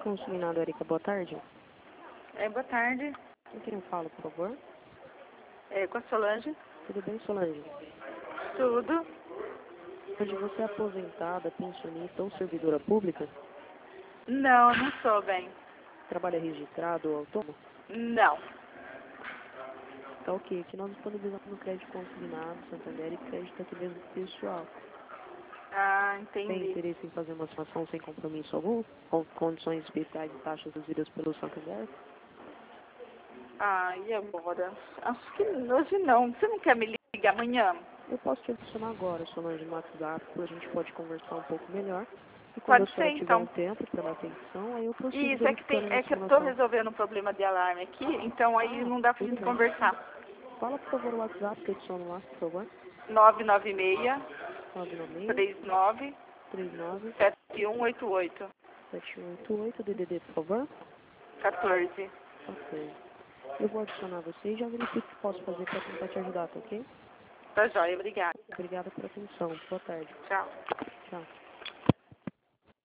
Consignado, Erika, boa tarde. Boa tarde. Com quem eu falo, por favor? Com a Solange. Tudo bem, Solange? Tudo. Hoje você é aposentada, pensionista ou servidora pública? Não sou bem. Trabalha registrado ou autônomo? Não. Tá ok, que nós disponibilizamos no crédito consignado, Santander e crédito aqui mesmo pessoal. Ah, Tem entendi. interesse em fazer uma situação sem compromisso algum? Com condições especiais e taxas reduzidas pelo Santander? E agora? Acho que hoje não. Você não quer me ligar amanhã? Eu posso te adicionar agora, Solange, no WhatsApp, a gente pode conversar um pouco melhor. E quando a Pode ser, senhora tiver um então. tempo para dar atenção, aí eu prossigo Isso, verificando uma é que eu tô simulação. resolvendo um problema de alarme aqui, então aí não dá pra Tudo gente bem. conversar. Fala, por favor, o WhatsApp que eu adiciono lá, por favor. 996 996 39 39 7188 7188 DDD, por favor. 14. Ok. Eu vou adicionar você e já verifico o que posso fazer para tentar te ajudar, tá ok? Tá joia, obrigada. Obrigada pela atenção. Boa tarde. Tchau. Tchau.